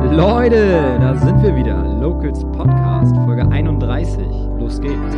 Leute, da sind wir wieder. Locals Podcast, Folge 31. Los geht's.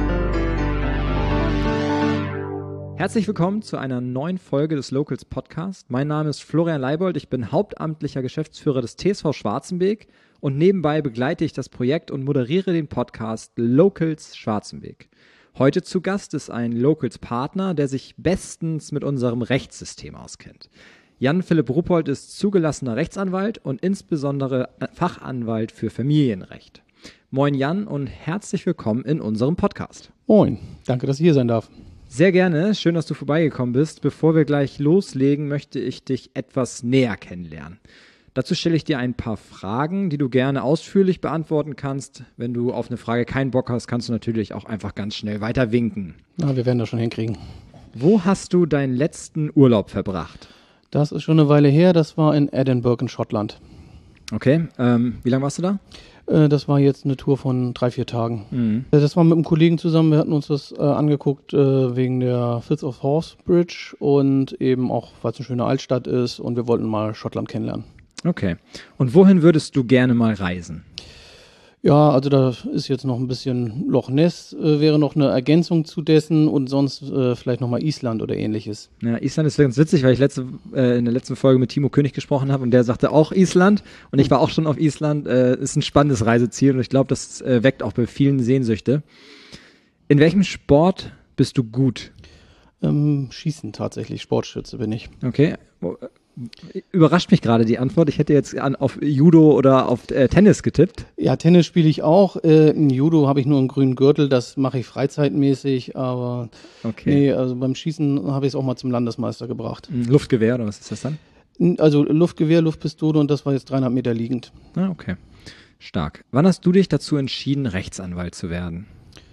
Herzlich willkommen zu einer neuen Folge des Locals Podcast. Mein Name ist Florian Leibold, ich bin hauptamtlicher Geschäftsführer des TSV Schwarzenbeek und nebenbei begleite ich das Projekt und moderiere den Podcast Locals Schwarzenbeek. Heute zu Gast ist ein Locals-Partner, der sich bestens mit unserem Rechtssystem auskennt. Jan-Philipp Ruppold ist zugelassener Rechtsanwalt und insbesondere Fachanwalt für Familienrecht. Moin Jan und herzlich willkommen in unserem Podcast. Moin, danke, dass ich hier sein darf. Sehr gerne, schön, dass du vorbeigekommen bist. Bevor wir gleich loslegen, möchte ich dich etwas näher kennenlernen. Dazu stelle ich dir ein paar Fragen, die du gerne ausführlich beantworten kannst. Wenn du auf eine Frage keinen Bock hast, kannst du natürlich auch einfach ganz schnell weiter winken. Na, wir werden das schon hinkriegen. Wo hast du deinen letzten Urlaub verbracht? Das ist schon eine Weile her, das war in Edinburgh in Schottland. Okay, wie lange warst du da? Das war jetzt eine Tour von 3-4 Tagen. Das war mit einem Kollegen zusammen, wir hatten uns das angeguckt wegen der Firth of Forth Bridge und eben auch, weil es eine schöne Altstadt ist und wir wollten mal Schottland kennenlernen. Okay, und wohin würdest du gerne mal reisen? Ja, also da ist jetzt noch ein bisschen Loch Ness, wäre noch eine Ergänzung zu dessen und sonst vielleicht nochmal Island oder ähnliches. Ja, Island ist ganz witzig, weil ich in der letzten Folge mit Timo König gesprochen habe und der sagte auch Island und ich war auch schon auf Island. Ist ein spannendes Reiseziel und ich glaube, das weckt auch bei vielen Sehnsüchte. In welchem Sport bist du gut? Schießen tatsächlich, Sportschütze bin ich. Okay, überrascht mich gerade die Antwort. Ich hätte jetzt auf Judo oder auf Tennis getippt. Ja, Tennis spiele ich auch. In Judo habe ich nur einen grünen Gürtel, das mache ich freizeitmäßig, aber okay. Nee, also beim Schießen habe ich es auch mal zum Landesmeister gebracht. Luftgewehr oder was ist das dann? Also Luftgewehr, Luftpistole und das war jetzt 300 Meter liegend. Ah, okay. Stark. Wann hast du dich dazu entschieden, Rechtsanwalt zu werden?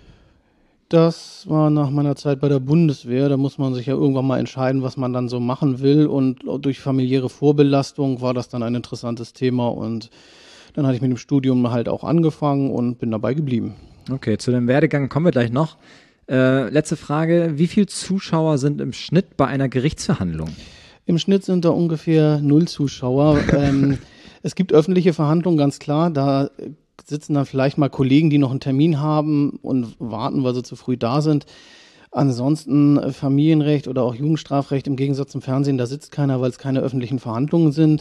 Das war nach meiner Zeit bei der Bundeswehr. Da muss man sich ja irgendwann mal entscheiden, was man dann so machen will. Und durch familiäre Vorbelastung war das dann ein interessantes Thema. Und dann hatte ich mit dem Studium halt auch angefangen und bin dabei geblieben. Okay, zu dem Werdegang kommen wir gleich noch. Letzte Frage. Wie viele Zuschauer sind im Schnitt bei einer Gerichtsverhandlung? Im Schnitt sind da ungefähr 0 Zuschauer. Es gibt öffentliche Verhandlungen, ganz klar. Da sitzen dann vielleicht mal Kollegen, die noch einen Termin haben und warten, weil sie zu früh da sind. Ansonsten Familienrecht oder auch Jugendstrafrecht im Gegensatz zum Fernsehen, da sitzt keiner, weil es keine öffentlichen Verhandlungen sind.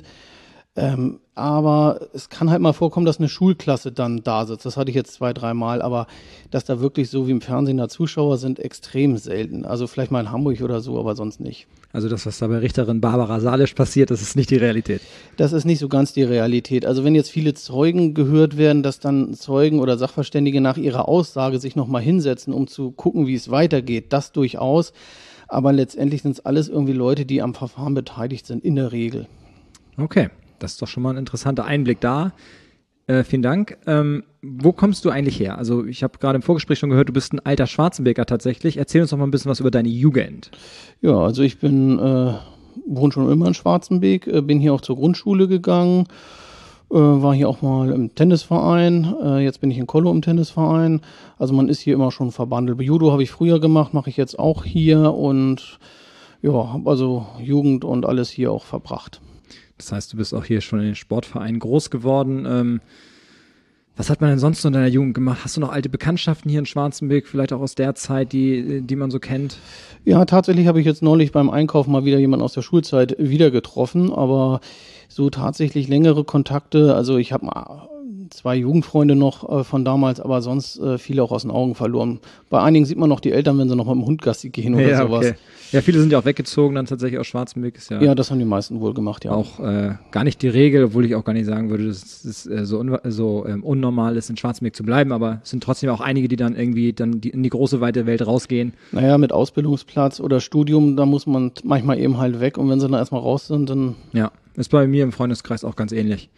Aber es kann halt mal vorkommen, dass eine Schulklasse dann da sitzt. Das hatte ich jetzt 2-3 Mal, aber dass da wirklich so wie im Fernsehen da Zuschauer sind, extrem selten. Also vielleicht mal in Hamburg oder so, aber sonst nicht. Also das, was da bei Richterin Barbara Salisch passiert, das ist nicht die Realität. Das ist nicht so ganz die Realität. Also wenn jetzt viele Zeugen gehört werden, dass dann Zeugen oder Sachverständige nach ihrer Aussage sich nochmal hinsetzen, um zu gucken, wie es weitergeht, das durchaus. Aber letztendlich sind es alles irgendwie Leute, die am Verfahren beteiligt sind, in der Regel. Okay. Das ist doch schon mal ein interessanter Einblick da. Vielen Dank. Wo kommst du eigentlich her? Also ich habe gerade im Vorgespräch schon gehört, du bist ein alter Schwarzenbeker tatsächlich. Erzähl uns doch mal ein bisschen was über deine Jugend. Ja, also ich wohne schon immer in Schwarzenbeek, bin hier auch zur Grundschule gegangen, war hier auch mal im Tennisverein, jetzt bin ich in Kollo im Tennisverein. Also man ist hier immer schon verbandelt. Judo habe ich früher gemacht, mache ich jetzt auch hier und ja, habe also Jugend und alles hier auch verbracht. Das heißt, du bist auch hier schon in den Sportvereinen groß geworden. Was hat man denn sonst noch in deiner Jugend gemacht? Hast du noch alte Bekanntschaften hier in Schwarzenbeek, vielleicht auch aus der Zeit, die man so kennt? Ja, tatsächlich habe ich jetzt neulich beim Einkaufen mal wieder jemanden aus der Schulzeit wieder getroffen, aber so tatsächlich längere Kontakte, also ich habe mal 2 Jugendfreunde noch von damals, aber sonst viele auch aus den Augen verloren. Bei einigen sieht man noch die Eltern, wenn sie noch mit dem Hund Gassi gehen oder sowas. Okay. Ja, viele sind ja auch weggezogen, dann tatsächlich aus Schwarzenbeek. Ist ja, das haben die meisten wohl gemacht, ja. Auch gar nicht die Regel, obwohl ich auch gar nicht sagen würde, dass es unnormal ist, in Schwarzenbeek zu bleiben, aber es sind trotzdem auch einige, die dann irgendwie in die große, weite Welt rausgehen. Naja, mit Ausbildungsplatz oder Studium, da muss man manchmal eben halt weg und wenn sie dann erstmal raus sind, dann... Ja, ist bei mir im Freundeskreis auch ganz ähnlich.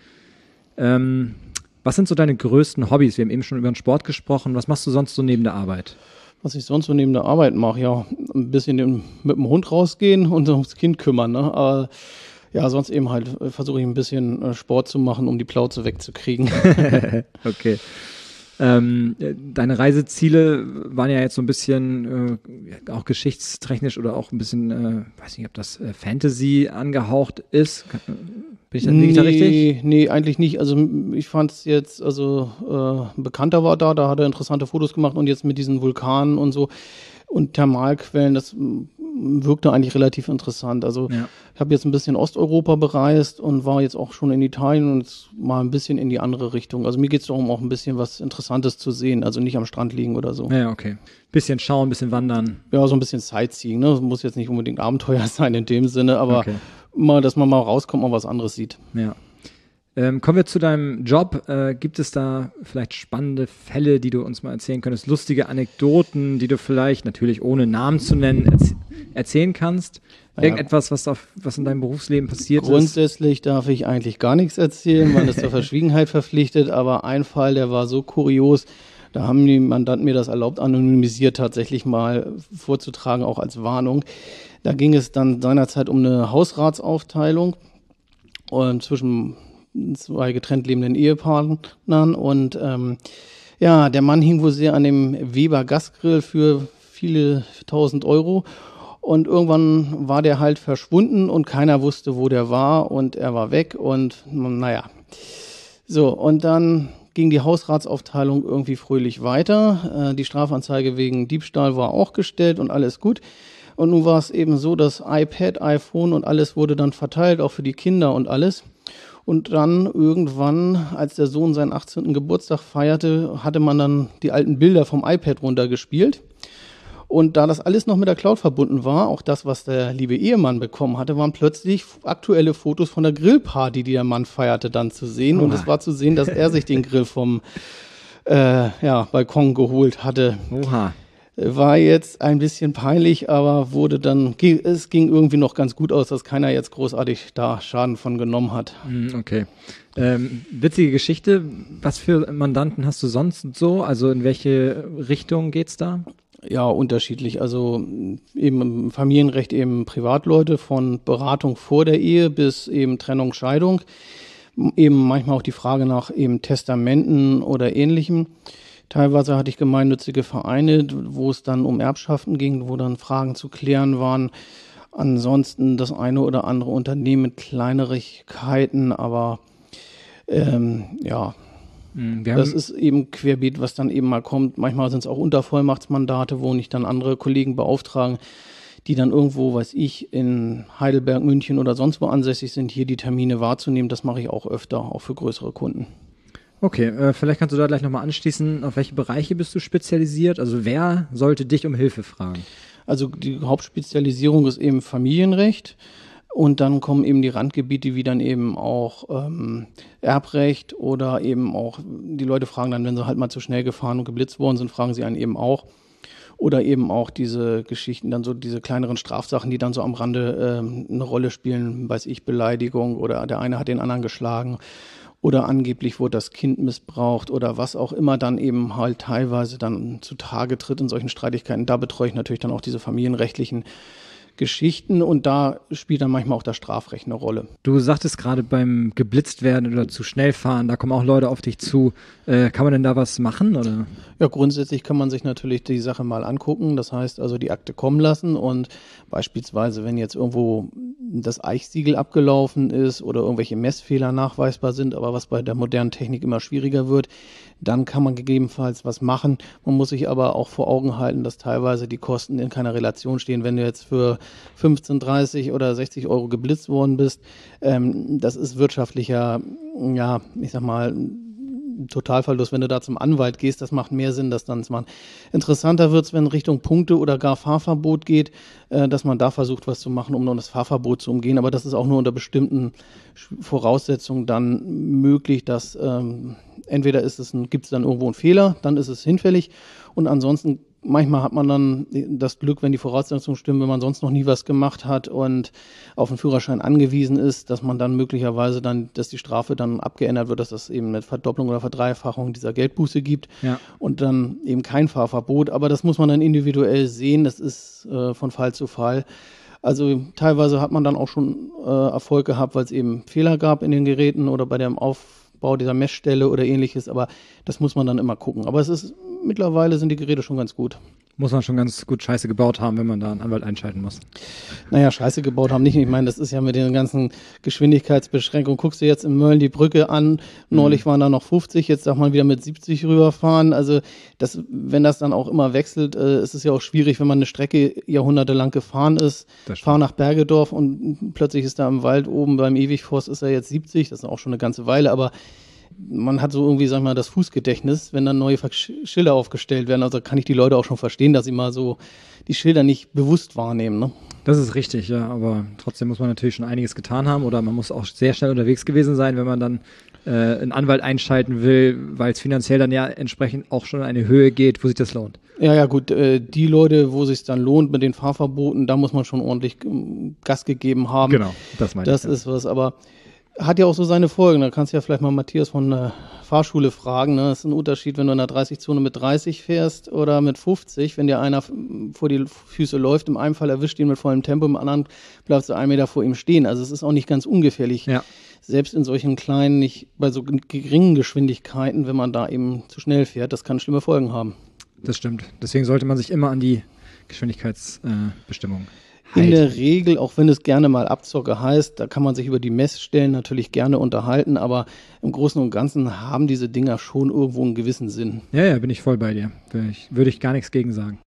Was sind so deine größten Hobbys? Wir haben eben schon über den Sport gesprochen. Was machst du sonst so neben der Arbeit? Was ich sonst so neben der Arbeit mache, ja, ein bisschen mit dem Hund rausgehen und ums Kind kümmern, ne? Aber ja, sonst eben halt versuche ich ein bisschen Sport zu machen, um die Plauze wegzukriegen. Okay. Deine Reiseziele waren ja jetzt so ein bisschen auch geschichtstechnisch oder auch ein bisschen, weiß nicht, ob das Fantasy angehaucht ist. Liege ich da richtig? Nee, eigentlich nicht. Also ich fand es jetzt, ein Bekannter war da hat er interessante Fotos gemacht und jetzt mit diesen Vulkanen und so und Thermalquellen, das wirkte eigentlich relativ interessant. Also ich habe jetzt ein bisschen Osteuropa bereist und war jetzt auch schon in Italien und jetzt mal ein bisschen in die andere Richtung. Also mir geht es darum, auch ein bisschen was Interessantes zu sehen, also nicht am Strand liegen oder so. Ja, okay. Bisschen schauen, bisschen wandern. Ja, so ein bisschen Sightseeing, ne? Das muss jetzt nicht unbedingt Abenteuer sein in dem Sinne, aber mal, dass man mal rauskommt und was anderes sieht. Ja. Kommen wir zu deinem Job. Gibt es da vielleicht spannende Fälle, die du uns mal erzählen könntest? Lustige Anekdoten, die du vielleicht, natürlich ohne Namen zu nennen, erzählen kannst? Irgendetwas, was in deinem Berufsleben passiert ist? Grundsätzlich darf ich eigentlich gar nichts erzählen, man ist zur Verschwiegenheit verpflichtet, aber ein Fall, der war so kurios, da haben die Mandanten mir das erlaubt, anonymisiert tatsächlich mal vorzutragen, auch als Warnung. Da ging es dann seinerzeit um eine Hausratsaufteilung zwischen zwei getrennt lebenden Ehepartnern und der Mann hing wohl sehr an dem Weber Gasgrill für viele 1000 Euro und irgendwann war der halt verschwunden und keiner wusste, wo der war und er war weg und so, und dann ging die Hausratsaufteilung irgendwie fröhlich weiter. Die Strafanzeige wegen Diebstahl war auch gestellt und alles gut. Und nun war es eben so, dass iPad, iPhone und alles wurde dann verteilt, auch für die Kinder und alles. Und dann irgendwann, als der Sohn seinen 18. Geburtstag feierte, hatte man dann die alten Bilder vom iPad runtergespielt. Und da das alles noch mit der Cloud verbunden war, auch das, was der liebe Ehemann bekommen hatte, waren plötzlich aktuelle Fotos von der Grillparty, die der Mann feierte, dann zu sehen. Und es war zu sehen, dass er sich den Grill vom Balkon geholt hatte. Oha. War jetzt ein bisschen peinlich, aber es ging irgendwie noch ganz gut aus, dass keiner jetzt großartig da Schaden von genommen hat. Okay. Witzige Geschichte. Was für Mandanten hast du sonst so? Also in welche Richtung geht's da? Ja, unterschiedlich. Also eben im Familienrecht eben Privatleute von Beratung vor der Ehe bis eben Trennung, Scheidung. Eben manchmal auch die Frage nach eben Testamenten oder Ähnlichem. Teilweise hatte ich gemeinnützige Vereine, wo es dann um Erbschaften ging, wo dann Fragen zu klären waren. Ansonsten das eine oder andere Unternehmen mit Kleinigkeiten, aber das ist eben querbeet, was dann eben mal kommt. Manchmal sind es auch Untervollmachtsmandate, wo nicht dann andere Kollegen beauftragen, die dann irgendwo, weiß ich, in Heidelberg, München oder sonst wo ansässig sind, hier die Termine wahrzunehmen. Das mache ich auch öfter, auch für größere Kunden. Okay, vielleicht kannst du da gleich nochmal anschließen, auf welche Bereiche bist du spezialisiert? Also wer sollte dich um Hilfe fragen? Also die Hauptspezialisierung ist eben Familienrecht und dann kommen eben die Randgebiete wie dann eben auch Erbrecht oder eben auch, die Leute fragen dann, wenn sie halt mal zu schnell gefahren und geblitzt worden sind, fragen sie einen eben auch. Oder eben auch diese Geschichten, dann so diese kleineren Strafsachen, die dann so am Rande eine Rolle spielen, weiß ich, Beleidigung oder der eine hat den anderen geschlagen. Oder angeblich wurde das Kind missbraucht oder was auch immer dann eben halt teilweise dann zutage tritt in solchen Streitigkeiten. Da betreue ich natürlich dann auch diese familienrechtlichen Geschichten und da spielt dann manchmal auch das Strafrecht eine Rolle. Du sagtest gerade beim geblitzt werden oder zu schnell fahren, da kommen auch Leute auf dich zu. Kann man denn da was machen, oder? Ja, grundsätzlich kann man sich natürlich die Sache mal angucken. Das heißt also die Akte kommen lassen und beispielsweise, wenn jetzt irgendwo das Eichsiegel abgelaufen ist oder irgendwelche Messfehler nachweisbar sind, aber was bei der modernen Technik immer schwieriger wird, dann kann man gegebenenfalls was machen. Man muss sich aber auch vor Augen halten, dass teilweise die Kosten in keiner Relation stehen. Wenn du jetzt für 15, 30 oder 60 Euro geblitzt worden bist, das ist wirtschaftlicher, ja, ich sag mal, Totalverlust, wenn du da zum Anwalt gehst, das macht mehr Sinn, das dann zu machen. Interessanter wird es, wenn Richtung Punkte oder gar Fahrverbot geht, dass man da versucht, was zu machen, um noch das Fahrverbot zu umgehen. Aber das ist auch nur unter bestimmten Voraussetzungen dann möglich, dass entweder gibt es dann irgendwo einen Fehler, dann ist es hinfällig und ansonsten manchmal hat man dann das Glück, wenn die Voraussetzungen stimmen, wenn man sonst noch nie was gemacht hat und auf einen Führerschein angewiesen ist, dass man dann möglicherweise dann, dass die Strafe dann abgeändert wird, dass das eben eine Verdopplung oder Verdreifachung dieser Geldbuße gibt und dann eben kein Fahrverbot. Aber das muss man dann individuell sehen, das ist von Fall zu Fall. Also teilweise hat man dann auch schon Erfolg gehabt, weil es eben Fehler gab in den Geräten oder bei dem Aufbau dieser Messstelle oder ähnliches, aber das muss man dann immer gucken. Aber mittlerweile sind die Geräte schon ganz gut. muss man schon ganz gut Scheiße gebaut haben, wenn man da einen Anwalt einschalten muss. Naja, Scheiße gebaut haben nicht. Ich meine, das ist ja mit den ganzen Geschwindigkeitsbeschränkungen. Guckst du jetzt in Mölln die Brücke an, neulich waren da noch 50, jetzt darf man wieder mit 70 rüberfahren. Also wenn das dann auch immer wechselt, ist es ja auch schwierig, wenn man eine Strecke jahrhundertelang gefahren ist. Fahr nach Bergedorf und plötzlich ist da im Wald oben beim Ewigforst ist er jetzt 70, das ist auch schon eine ganze Weile, aber man hat so irgendwie, sag ich mal, das Fußgedächtnis, wenn dann neue Schilder aufgestellt werden. Also kann ich die Leute auch schon verstehen, dass sie mal so die Schilder nicht bewusst wahrnehmen. Ne? Das ist richtig, ja, aber trotzdem muss man natürlich schon einiges getan haben oder man muss auch sehr schnell unterwegs gewesen sein, wenn man dann einen Anwalt einschalten will, weil es finanziell dann ja entsprechend auch schon in eine Höhe geht, wo sich das lohnt. Ja, gut, die Leute, wo sich dann lohnt mit den Fahrverboten, da muss man schon ordentlich Gas gegeben haben. Genau, das meine ich. Das ist was, aber hat ja auch so seine Folgen. Da kannst du ja vielleicht mal Matthias von der Fahrschule fragen. Ne? Das ist ein Unterschied, wenn du in der 30-Zone mit 30 fährst oder mit 50. Wenn dir einer vor die Füße läuft, im einen Fall erwischt ihn mit vollem Tempo, im anderen bleibst du 1 Meter vor ihm stehen. Also es ist auch nicht ganz ungefährlich. Ja. Selbst in solchen kleinen, nicht bei so geringen Geschwindigkeiten, wenn man da eben zu schnell fährt, das kann schlimme Folgen haben. Das stimmt. Deswegen sollte man sich immer an die Geschwindigkeitsbestimmungen in der Regel, auch wenn es gerne mal Abzocke heißt, da kann man sich über die Messstellen natürlich gerne unterhalten, aber im Großen und Ganzen haben diese Dinger schon irgendwo einen gewissen Sinn. Ja, bin ich voll bei dir. Würde ich gar nichts gegen sagen.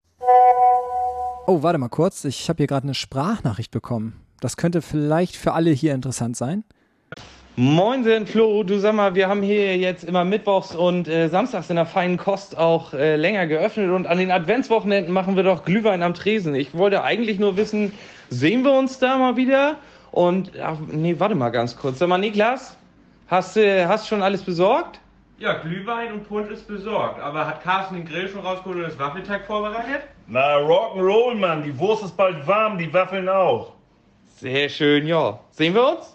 Oh, warte mal kurz. Ich habe hier gerade eine Sprachnachricht bekommen. Das könnte vielleicht für alle hier interessant sein. Moinsen, Flo, du sag mal, wir haben hier jetzt immer mittwochs und samstags in der feinen Kost auch länger geöffnet und an den Adventswochenenden machen wir doch Glühwein am Tresen. Ich wollte eigentlich nur wissen, sehen wir uns da mal wieder? Und, warte mal ganz kurz. Sag mal, Niklas, hast du schon alles besorgt? Ja, Glühwein und Punsch ist besorgt, aber hat Carsten den Grill schon rausgeholt und das Waffelteig vorbereitet? Na, Rock'n'Roll, Mann, die Wurst ist bald warm, die Waffeln auch. Sehr schön, ja. Sehen wir uns?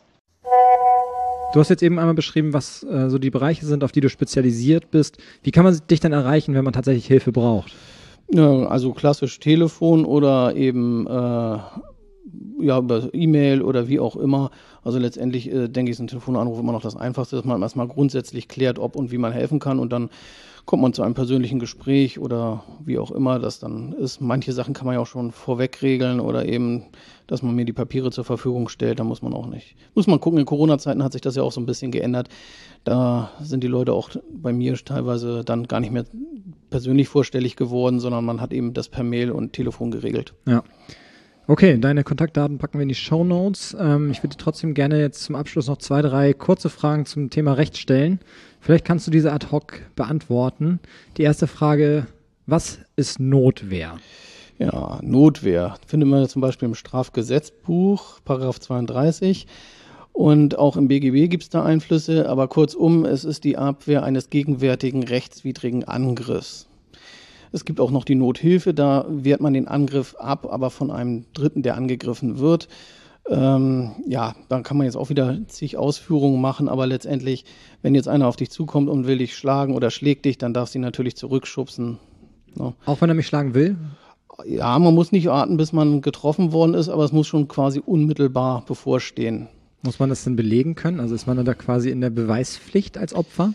Du hast jetzt eben einmal beschrieben, was so die Bereiche sind, auf die du spezialisiert bist. Wie kann man dich denn erreichen, wenn man tatsächlich Hilfe braucht? Ja, also klassisch Telefon oder eben über E-Mail oder wie auch immer. Also letztendlich denke ich, ist ein Telefonanruf immer noch das Einfachste, dass man erstmal grundsätzlich klärt, ob und wie man helfen kann und dann kommt man zu einem persönlichen Gespräch oder wie auch immer das dann ist. Manche Sachen kann man ja auch schon vorweg regeln oder eben, dass man mir die Papiere zur Verfügung stellt, da muss man auch nicht. Muss man gucken, in Corona-Zeiten hat sich das ja auch so ein bisschen geändert. Da sind die Leute auch bei mir teilweise dann gar nicht mehr persönlich vorstellig geworden, sondern man hat eben das per Mail und Telefon geregelt. Ja. Okay, deine Kontaktdaten packen wir in die Shownotes. Ich würde trotzdem gerne jetzt zum Abschluss noch 2, 3 kurze Fragen zum Thema Recht stellen. Vielleicht kannst du diese ad hoc beantworten. Die erste Frage, was ist Notwehr? Ja, Notwehr findet man zum Beispiel im Strafgesetzbuch, Paragraph 32. Und auch im BGB gibt es da Einflüsse. Aber kurzum, es ist die Abwehr eines gegenwärtigen rechtswidrigen Angriffs. Es gibt auch noch die Nothilfe, da wehrt man den Angriff ab, aber von einem Dritten, der angegriffen wird. Da kann man jetzt auch wieder zig Ausführungen machen, aber letztendlich, wenn jetzt einer auf dich zukommt und will dich schlagen oder schlägt dich, dann darfst du ihn natürlich zurückschubsen. No. Auch wenn er mich schlagen will? Ja, man muss nicht warten, bis man getroffen worden ist, aber es muss schon quasi unmittelbar bevorstehen. Muss man das denn belegen können? Also ist man da quasi in der Beweispflicht als Opfer?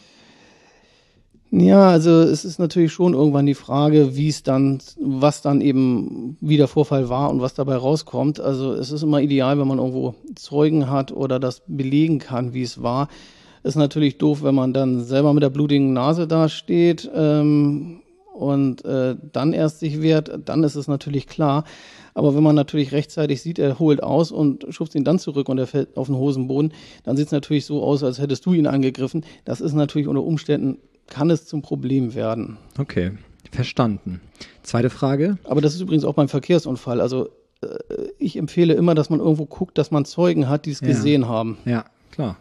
Ja, also es ist natürlich schon irgendwann die Frage, was dann eben wie der Vorfall war und was dabei rauskommt. Also es ist immer ideal, wenn man irgendwo Zeugen hat oder das belegen kann, wie es war. Ist natürlich doof, wenn man dann selber mit der blutigen Nase dasteht und dann erst sich wehrt, dann ist es natürlich klar. Aber wenn man natürlich rechtzeitig sieht, er holt aus und schubst ihn dann zurück und er fällt auf den Hosenboden, dann sieht es natürlich so aus, als hättest du ihn angegriffen. Das ist natürlich unter Umständen, kann es zum Problem werden. Okay, verstanden. Zweite Frage. Aber das ist übrigens auch beim Verkehrsunfall. Also ich empfehle immer, dass man irgendwo guckt, dass man Zeugen hat, die es gesehen haben. Ja, klar.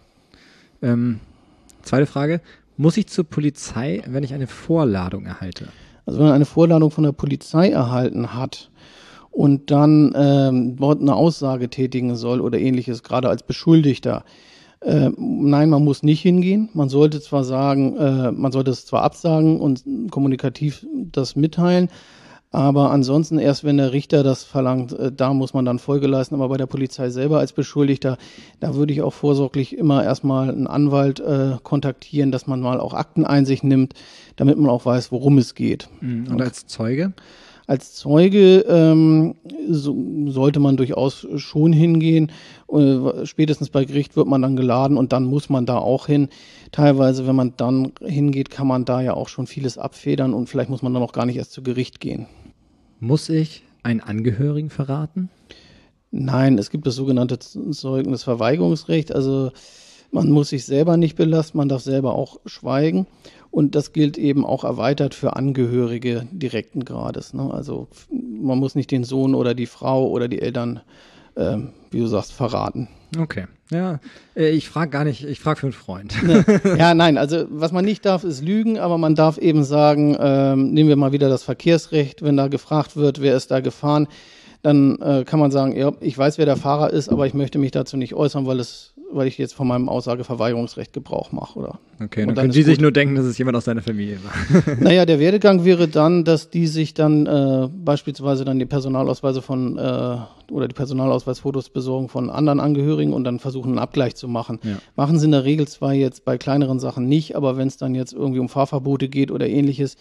Zweite Frage. Muss ich zur Polizei, wenn ich eine Vorladung erhalte? Also wenn man eine Vorladung von der Polizei erhalten hat und dann dort eine Aussage tätigen soll oder ähnliches, gerade als Beschuldigter, nein, man muss nicht hingehen. Man sollte zwar sagen, man sollte es zwar absagen und kommunikativ das mitteilen, aber ansonsten erst, wenn der Richter das verlangt, da muss man dann Folge leisten. Aber bei der Polizei selber als Beschuldigter, da würde ich auch vorsorglich immer erstmal einen Anwalt kontaktieren, dass man mal auch Akteneinsicht nimmt, damit man auch weiß, worum es geht. Und als Zeuge? Als Zeuge sollte man durchaus schon hingehen. Spätestens bei Gericht wird man dann geladen und dann muss man da auch hin. Teilweise, wenn man dann hingeht, kann man da ja auch schon vieles abfedern und vielleicht muss man dann auch gar nicht erst zu Gericht gehen. Muss ich einen Angehörigen verraten? Nein, es gibt das sogenannte Zeugnisverweigerungsrecht. Also man muss sich selber nicht belasten, man darf selber auch schweigen. Und das gilt eben auch erweitert für Angehörige direkten Grades. Ne? Also man muss nicht den Sohn oder die Frau oder die Eltern, wie du sagst, verraten. Okay. Ja, ich frage gar nicht, ich frage für einen Freund. Ja, nein, also was man nicht darf, ist lügen, aber man darf eben sagen, nehmen wir mal wieder das Verkehrsrecht, wenn da gefragt wird, wer ist da gefahren, dann kann man sagen, ja, ich weiß, wer der Fahrer ist, aber ich möchte mich dazu nicht äußern, weil ich jetzt von meinem Aussageverweigerungsrecht Gebrauch mache. Oder? Okay, dann können die sich nur denken, dass es jemand aus seiner Familie war. Naja, der Werdegang wäre dann, dass die sich dann beispielsweise dann die Personalausweise oder die Personalausweisfotos besorgen von anderen Angehörigen und dann versuchen, einen Abgleich zu machen. Ja. Machen sie in der Regel zwar jetzt bei kleineren Sachen nicht, aber wenn es dann jetzt irgendwie um Fahrverbote geht oder ähnliches,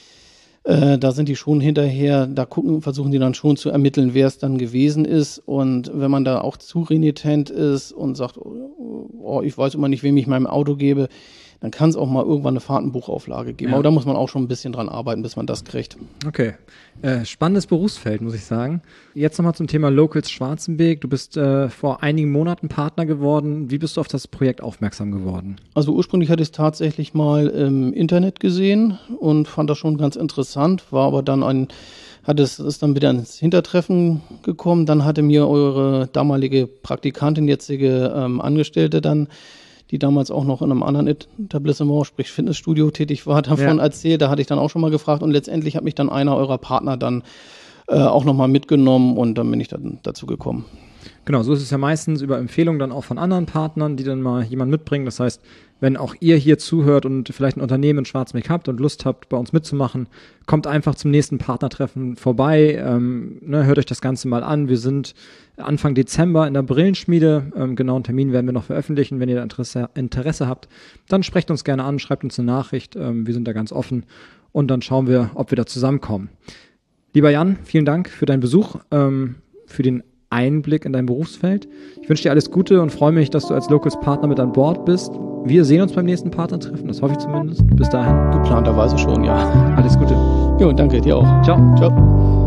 da sind die schon hinterher, versuchen die dann schon zu ermitteln, wer es dann gewesen ist. Und wenn man da auch zu renitent ist und sagt, oh, ich weiß immer nicht, wem ich meinem Auto gebe, dann kann es auch mal irgendwann eine Fahrtenbuchauflage geben. Ja. Aber da muss man auch schon ein bisschen dran arbeiten, bis man das kriegt. Okay. Spannendes Berufsfeld, muss ich sagen. Jetzt nochmal zum Thema Locals Schwarzenbeek. Du bist vor einigen Monaten Partner geworden. Wie bist du auf das Projekt aufmerksam geworden? Also ursprünglich hatte ich es tatsächlich mal im Internet gesehen und fand das schon ganz interessant, war aber dann ist dann wieder ins Hintertreffen gekommen. Dann hatte mir eure damalige Praktikantin, jetzige Angestellte dann, die damals auch noch in einem anderen Etablissement, sprich Fitnessstudio tätig war, davon erzählt. Da hatte ich dann auch schon mal gefragt und letztendlich hat mich dann einer eurer Partner dann auch nochmal mitgenommen und dann bin ich dann dazu gekommen. Genau, so ist es ja meistens über Empfehlungen dann auch von anderen Partnern, die dann mal jemanden mitbringen. Das heißt, wenn auch ihr hier zuhört und vielleicht ein Unternehmen in Schwarzenbeek habt und Lust habt, bei uns mitzumachen, kommt einfach zum nächsten Partnertreffen vorbei, hört euch das Ganze mal an. Wir sind Anfang Dezember in der Brillenschmiede. Genauen Termin werden wir noch veröffentlichen. Wenn ihr da Interesse habt, dann sprecht uns gerne an, schreibt uns eine Nachricht. Wir sind da ganz offen und dann schauen wir, ob wir da zusammenkommen. Lieber Jan, vielen Dank für deinen Besuch, für den Einblick in dein Berufsfeld. Ich wünsche dir alles Gute und freue mich, dass du als Locals Partner mit an Bord bist. Wir sehen uns beim nächsten Partnertreffen, das hoffe ich zumindest. Bis dahin. Geplanterweise schon, ja. Alles Gute. Jo, danke dir auch. Ciao. Ciao.